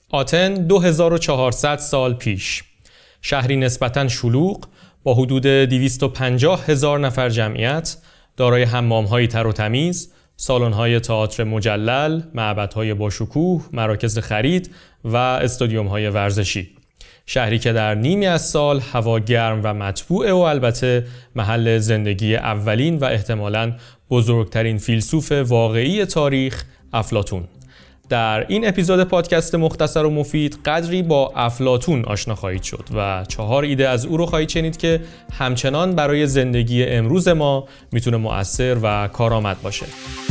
آتن 2400 سال پیش، شهری نسبتاً شلوغ با حدود 250,000 نفر جمعیت، دارای حمام‌های تر و تمیز، سالن‌های تئاتر مجلل، معبدهای باشکوه، مراکز خرید و استادیوم‌های ورزشی. شهری که در نیمی از سال هوا گرم و مطبوعه و البته محل زندگی اولین و احتمالاً بزرگترین فیلسوف واقعی تاریخ، افلاطون. در این اپیزود پادکست مختصر و مفید قدری با افلاطون آشنا خواهید شد و 4 ایده از او رو خواهید شنید که همچنان برای زندگی امروز ما میتونه مؤثر و کارآمد باشه.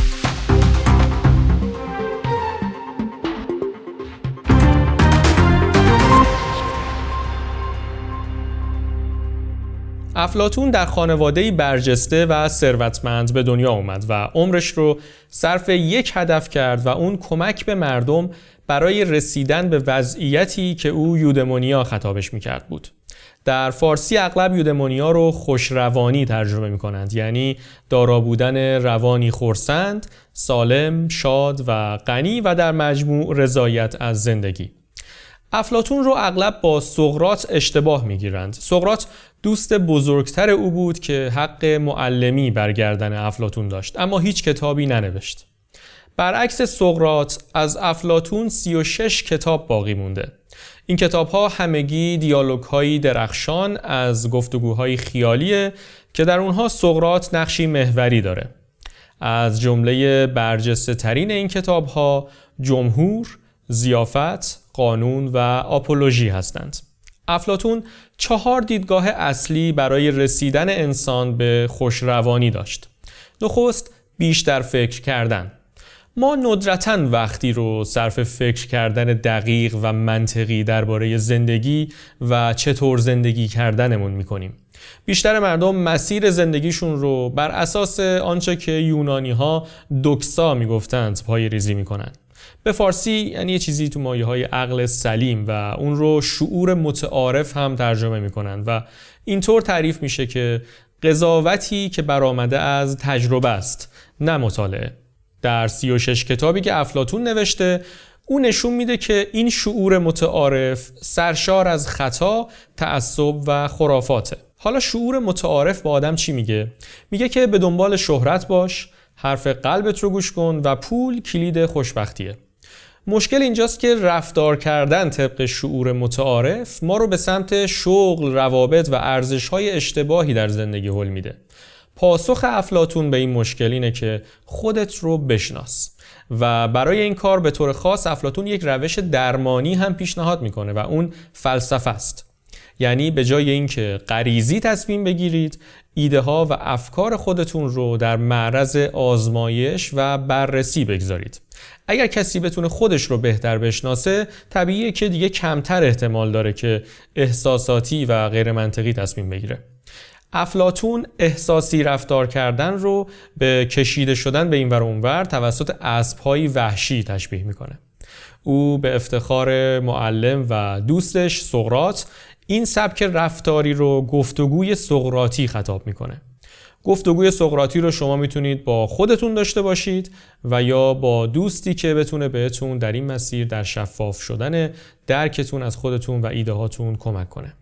افلاطون در خانواده‌ای برجسته و ثروتمند به دنیا اومد و عمرش رو صرف یک هدف کرد و اون کمک به مردم برای رسیدن به وضعیتی که او یودمونیا خطابش میکرد بود. در فارسی اغلب یودمونیا رو خوشروانی ترجمه میکنند، یعنی دارا بودن روانی خرسند، سالم، شاد و غنی و در مجموع رضایت از زندگی. افلاطون رو اغلب با سقراط اشتباه میگیرند. سقراط دوست بزرگتر او بود که حق معلمی بر گردن افلاطون داشت، اما هیچ کتابی ننوشت. برعکس سقراط، از افلاطون 36 کتاب باقی مونده. این کتاب‌ها همگی دیالوگ‌هایی درخشان از گفتگوهای خیالیه که در اونها سقراط نقشی محوری داره. از جمله برجسته ترین این کتاب‌ها جمهور، ضیافت، قانون و آپولوژی هستند. افلاطون 4 دیدگاه اصلی برای رسیدن انسان به خوشروانی داشت. نخست، بیشتر فکر کردن. ما ندرتاً وقتی رو صرف فکر کردن دقیق و منطقی درباره زندگی و چطور زندگی کردنمون میکنیم. بیشتر مردم مسیر زندگیشون رو بر اساس آنچه که یونانی‌ها دوکسا میگفتند پای ریزی میکنن. به فارسی یعنی یه چیزی تو مایه‌های عقل سلیم و اون رو شعور متعارف هم ترجمه میکنن و اینطور تعریف میشه که قضاوتی که برآمده از تجربه است، نه مطالعه. در 36 کتابی که افلاطون نوشته، اون نشون میده که این شعور متعارف سرشار از خطا، تعصب و خرافاته. حالا شعور متعارف با آدم چی میگه؟ میگه که به دنبال شهرت باش، حرف قلبت رو گوش کن و پول کلید خوشبختیه. مشکل اینجاست که رفتار کردن طبق شعور متعارف ما رو به سمت شغل، روابط و ارزش‌های اشتباهی در زندگی هل میده. پاسخ افلاطون به این مشکل اینه که خودت رو بشناس و برای این کار به طور خاص افلاطون یک روش درمانی هم پیشنهاد میکنه و اون فلسفه است. یعنی به جای اینکه غریزی تصمیم بگیرید، ایده ها و افکار خودتون رو در معرض آزمایش و بررسی بگذارید. اگر کسی بتونه خودش رو بهتر بشناسه، طبیعیه که دیگه کمتر احتمال داره که احساساتی و غیر منطقی تصمیم بگیره. افلاطون احساسی رفتار کردن رو به کشیده شدن به این ور اونور توسط اسب‌های وحشی تشبیه میکنه. او به افتخار معلم و دوستش سقراط این سبک رفتاری رو گفتگوی سقراطی خطاب میکنه. گفتگوی سقراطی رو شما میتونید با خودتون داشته باشید و یا با دوستی که بتونه بهتون در این مسیر در شفاف شدن درکتون از خودتون و ایده هاتون کمک کنه.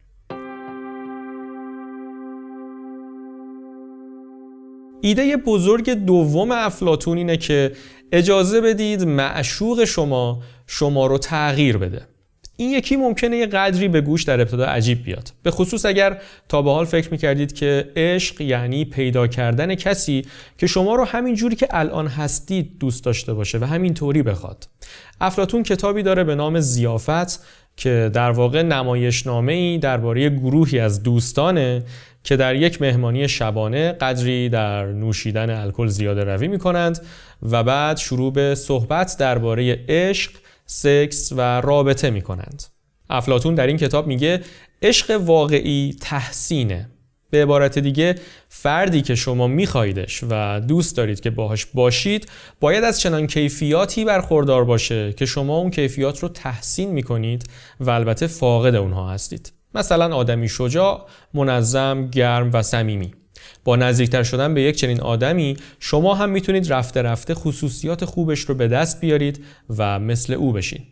ایده بزرگ دوم افلاطون اینه که اجازه بدید معشوق شما رو تغییر بده. این یکی ممکنه یه قدری به گوش در ابتدا عجیب بیاد، به خصوص اگر تا به حال فکر میکردید که عشق یعنی پیدا کردن کسی که شما رو همین جوری که الان هستید دوست داشته باشه و همین طوری بخواد. افلاطون کتابی داره به نام ضیافت که در واقع نمایشنامه‌ای درباره گروهی از دوستانه که در یک مهمانی شبانه قدری در نوشیدن الکل زیاده روی میکنند و بعد شروع به صحبت درباره عشق، سکس و رابطه میکنند. افلاطون در این کتاب میگه عشق واقعی تحسینه. به عبارت دیگه فردی که شما میخوایدش و دوست دارید که باهاش باشید باید از چنان کیفیاتی برخوردار باشه که شما اون کیفیات رو تحسین میکنید و البته فاقد اونها هستید. مثلا آدمی شجاع، منظم، گرم و صمیمی. با نزدیکتر شدن به یک چنین آدمی شما هم میتونید رفته رفته خصوصیات خوبش رو به دست بیارید و مثل او بشین.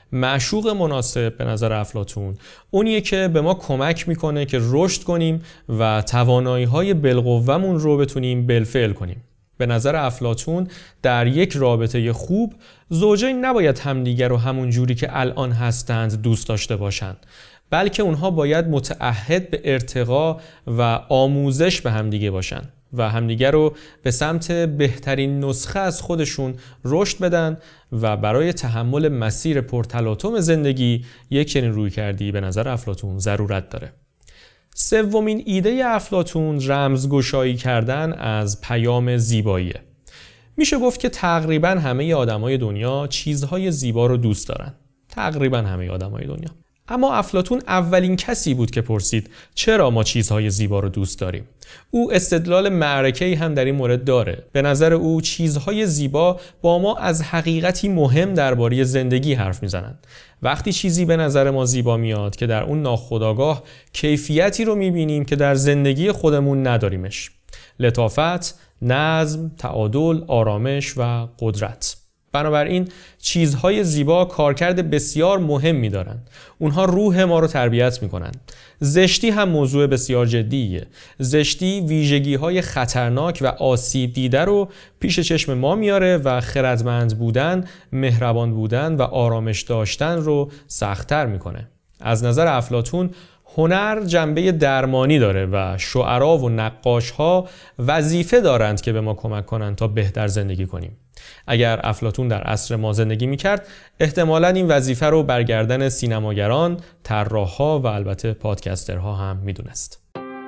معشوق مناسب به نظر افلاطون اونیه که به ما کمک میکنه که رشد کنیم و توانایی‌های بالقوه‌مون رو بتونیم بالفعل کنیم. به نظر افلاطون در یک رابطه خوب زوجین نباید همدیگر رو همون جوری که الان هستند دوست داشته باشند، بلکه اونها باید متعهد به ارتقا و آموزش به همدیگه باشن و همدیگر رو به سمت بهترین نسخه از خودشون رشد بدن و برای تحمل مسیر پرتلاطم زندگی یک چنین رویکردی به نظر افلاطون ضرورت داره. سومین ایده افلاطون رمزگشایی کردن از پیام زیباییه. میشه گفت که تقریبا همه آدمای دنیا چیزهای زیبا رو دوست دارن. تقریبا همه آدمای دنیا. اما افلاطون اولین کسی بود که پرسید چرا ما چیزهای زیبا رو دوست داریم. او استدلال معرکه‌ای هم در این مورد داره. به نظر او چیزهای زیبا با ما از حقیقتی مهم درباره زندگی حرف میزنند. وقتی چیزی به نظر ما زیبا میاد که در اون ناخودآگاه کیفیتی رو میبینیم که در زندگی خودمون نداریمش. لطافت، نظم، تعادل، آرامش و قدرت. بنابراین چیزهای زیبا کارکرد بسیار مهمی دارن. اونها روح ما رو تربیت میکنن. زشتی هم موضوع بسیار جدیه. زشتی ویژگی‌های خطرناک و آسیب دیده رو پیش چشم ما میاره و خردمند بودن، مهربان بودن و آرامش داشتن رو سخت‌تر میکنه. از نظر افلاطون هنر جنبه درمانی داره و شعرا و نقاش‌ها وظیفه دارند که به ما کمک کنند تا بهتر زندگی کنیم. اگر افلاطون در عصر ما زندگی می‌کرد، احتمالاً این وظیفه رو بر گردن سینماگران، طراح‌ها و البته پادکسترها هم می‌دونست.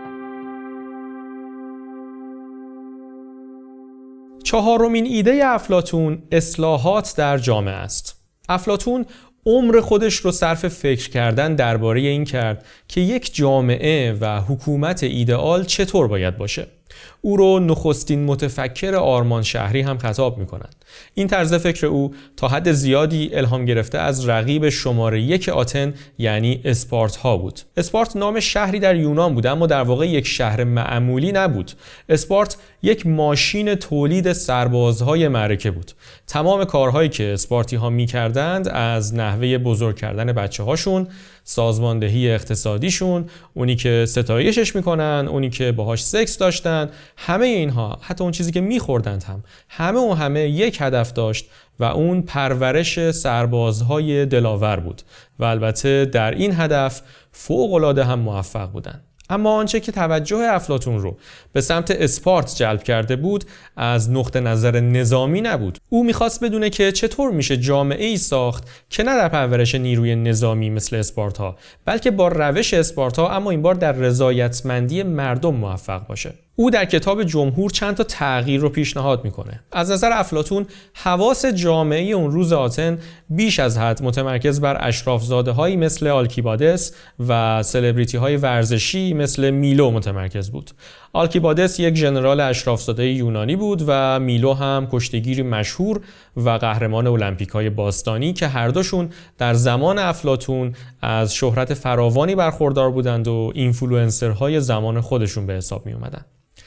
چهارمین ایده افلاطون اصلاحات در جامعه است. افلاطون عمر خودش رو صرف فکر کردن درباره این کرد که یک جامعه و حکومت ایدئال چطور باید باشه. او رو نخستین متفکر آرمان شهری هم خطاب می‌کنند. این طرز فکر او تا حد زیادی الهام گرفته از رقیب شماره 1 آتن یعنی اسپارتا بود. اسپارت نام شهری در یونان بود، اما در واقع یک شهر معمولی نبود. اسپارت یک ماشین تولید سربازهای معرکه بود. تمام کارهایی که اسپارتی‌ها می‌کردند، از نحوه بزرگ کردن بچه‌هاشون، سازماندهی اقتصادیشون، اونی که ستایشش میکنن، اونی که باهاش سکس داشتن، همه اینها، حتی اون چیزی که میخوردند هم، همه یک هدف داشت و اون پرورش سربازهای دلاور بود و البته در این هدف فوق‌العاده هم موفق بودند. اما آنچه که توجه افلاطون رو به سمت اسپارت جلب کرده بود از نقطه نظر نظامی نبود. او میخواست بدونه که چطور میشه جامعه‌ای ساخت که نه در پرورش نیروی نظامی مثل اسپارتا، بلکه با روش اسپارتا اما این بار در رضایتمندی مردم موفق باشه. او در کتاب جمهور چند تا تغییر رو پیشنهاد میکنه. از نظر افلاطون حواس جامعه اون روز آتن بیش از حد متمرکز بر اشرافزاده‌هایی مثل آلکیبادس و سلبریتی‌های ورزشی مثل میلو متمرکز بود. آلکیبادس یک ژنرال اشرافزاده یونانی بود و میلو هم کشتیگیری مشهور و قهرمان المپیک‌های باستانی که هر دوشون در زمان افلاطون از شهرت فراوانی برخوردار بودند و اینفلوئنسرهای زمان خودشون به حساب می اومدن.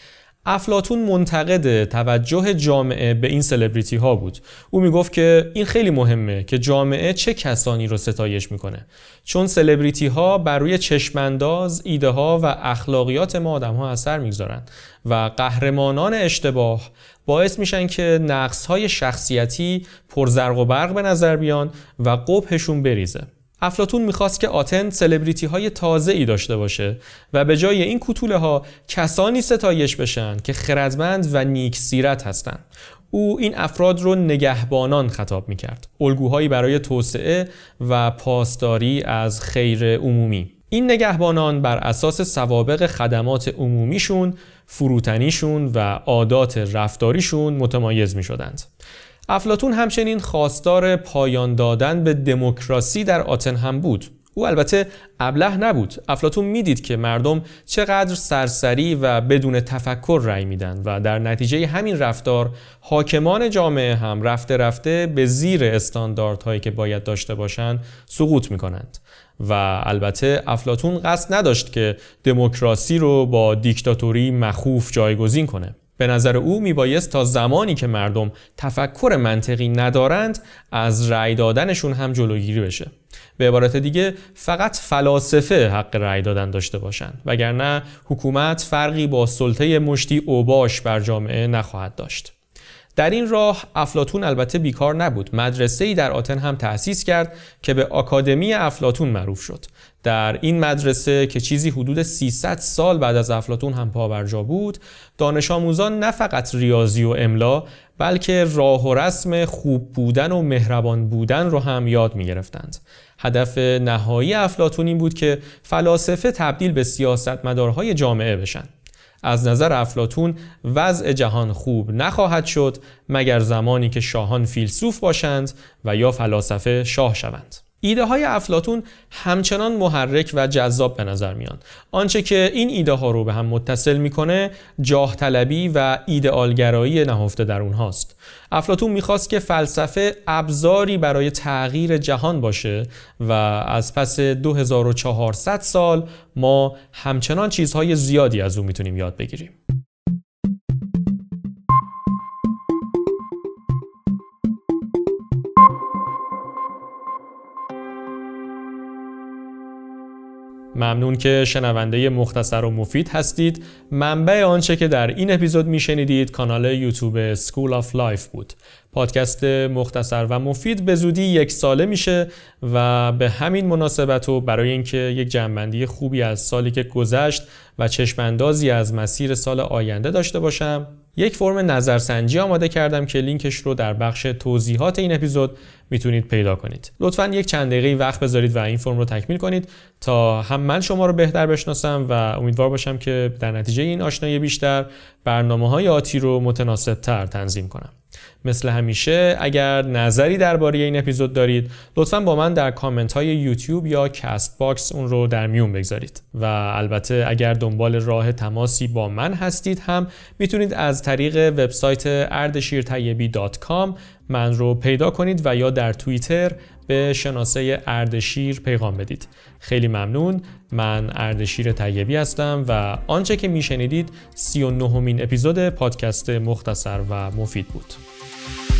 افلاطون منتقد توجه جامعه به این سلبریتی ها بود. او میگفت که این خیلی مهمه که جامعه چه کسانی رو ستایش میکنه، چون سلبریتی ها بر روی چشمانداز ایده ها و اخلاقیات ما آدم ها اثر میگذارن و قهرمانان اشتباه باعث میشن که نقص های شخصیتی پرزرق و برق به نظر بیان و قبحشون بریزه. افلاطون میخواست که آتن سلبریتی های تازه‌ای داشته باشه و به جای این کوتوله ها کسانی ستایش بشن که خردمند و نیک سیرت هستن. او این افراد رو نگهبانان خطاب میکرد، الگوهایی برای توسعه و پاسداری از خیر عمومی. این نگهبانان بر اساس سوابق خدمات عمومیشون، فروتنیشون و عادات رفتاریشون متمایز میشدند. افلاطون همچنین خواستار پایان دادن به دموکراسی در آتن هم بود. او البته ابله نبود. افلاطون میدید که مردم چقدر سرسری و بدون تفکر رأی میدن و در نتیجه همین رفتار حاکمان جامعه هم رفته رفته به زیر استانداردهایی که باید داشته باشند سقوط میکنند. و البته افلاطون قصد نداشت که دموکراسی رو با دیکتاتوری مخوف جایگزین کنه. به نظر او میبایست تا زمانی که مردم تفکر منطقی ندارند از رأی دادنشون هم جلوگیری بشه. به عبارت دیگه فقط فلاسفه حق رأی دادن داشته باشند، وگرنه حکومت فرقی با سلطه مشتی اوباش بر جامعه نخواهد داشت. در این راه افلاطون البته بیکار نبود. مدرسه‌ای در آتن هم تأسیس کرد که به آکادمی افلاطون معروف شد. در این مدرسه که چیزی حدود 300 سال بعد از افلاطون هم پابرجا بود، دانش آموزان نه فقط ریاضی و املا، بلکه راه و رسم خوب بودن و مهربان بودن رو هم یاد می گرفتند. هدف نهایی افلاطون این بود که فلاسفه تبدیل به سیاستمدارهای جامعه بشن. از نظر افلاطون وضع جهان خوب نخواهد شد مگر زمانی که شاهان فیلسوف باشند و یا فلاسفه شاه شوند. ایده های افلاطون همچنان محرک و جذاب به نظر میان. آنچه که این ایده ها رو به هم متصل میکنه جاه طلبی و ایدئالگرایی نهفته در اونهاست. افلاطون میخواست که فلسفه ابزاری برای تغییر جهان باشه و از پس 2400 سال ما همچنان چیزهای زیادی از اون میتونیم یاد بگیریم. ممنون که شنونده مختصر و مفید هستید. منبع آنچه که در این اپیزود میشنیدید کانال یوتیوب School of Life بود. پادکست مختصر و مفید به زودی 1 ساله میشه و به همین مناسبت و برای اینکه یک جمع‌بندی خوبی از سالی که گذشت و چشم‌اندازی از مسیر سال آینده داشته باشم، یک فرم نظرسنجی آماده کردم که لینکش رو در بخش توضیحات این اپیزود میتونید پیدا کنید. لطفاً یک چند دقیقه وقت بذارید و این فرم رو تکمیل کنید تا هم من شما رو بهتر بشناسم و امیدوار باشم که در نتیجه این آشنایی بیشتر برنامه‌های آتی رو متناسب‌تر تنظیم کنم. مثل همیشه اگر نظری درباره این اپیزود دارید لطفاً با من در کامنت های یوتیوب یا کست باکس اون رو در میون بگذارید و البته اگر دنبال راه تماسی با من هستید هم میتونید از طریق وبسایت ardeshirtayebi.com من رو پیدا کنید و یا در توییتر به شناسه اردشیر پیغام بدید. خیلی ممنون. من اردشیر طیبی هستم و آنچه که میشنیدید 39مین اپیزود پادکست مختصر و مفید بود.